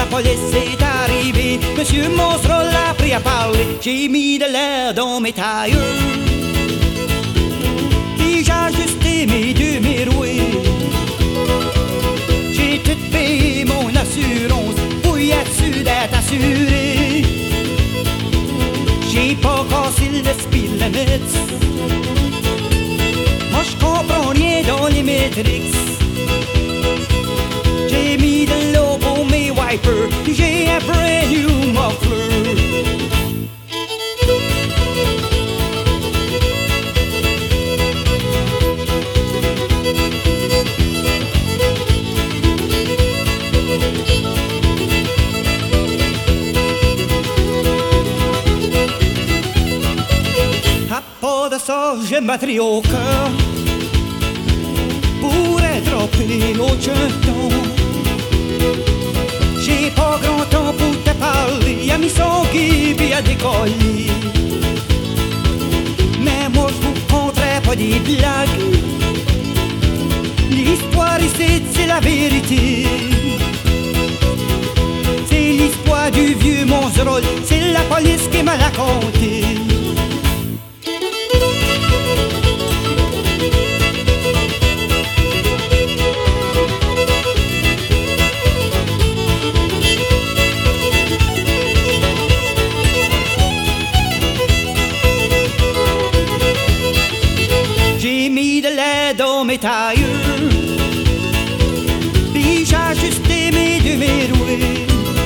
police est arrivée, Monsieur Monsterol a pris à parler. J'ai mis de l'air dans mes tailleurs, puis j'ai ajusté mes deux miroirs. J'ai tout payé mon assurance pour y être sûr d'être assuré. J'ai pas cassé le speed limit, moi je comprends rien dans les métriques. J'ai mis de l'eau pour mes wipers, j'ai un brand new muffler. À part de ça, j'ai ma batterie au cœur pour être appelé au chanton. J'ai pas grand temps pour te parler, y'a mis son qui puis à décoller. Mais moi je vous conterai pas des blagues, l'histoire ici c'est la vérité. C'est l'histoire du vieux Monsterol, c'est la police qui m'a raconté. J'ai mis de l'air dans mes tailleurs, puis j'ai ajusté mes deux miroirs.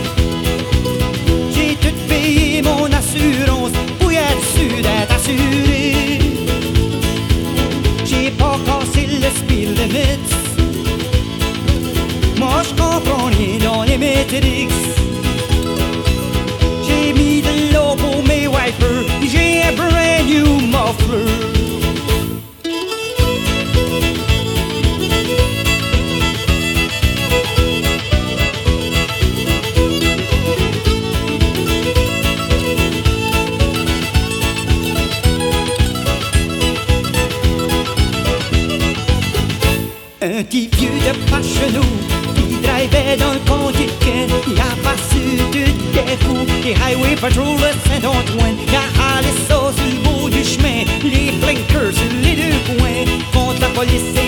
J'ai tout payé mon assurance pour être sûr d'être assuré. J'ai pas cassé le speed limit, moi je comprends rien dans les métriques. J'ai mis de l'eau pour mes wipers, j'ai un brand new muffler. Un petit vieux de Pachenou qui drivait dans le Pontiquet, il a passé tout des coups, les highway patrol de Saint-Antoine. Il a allé ça sur le bout du chemin, les blinkers sur les deux coins, contre la police.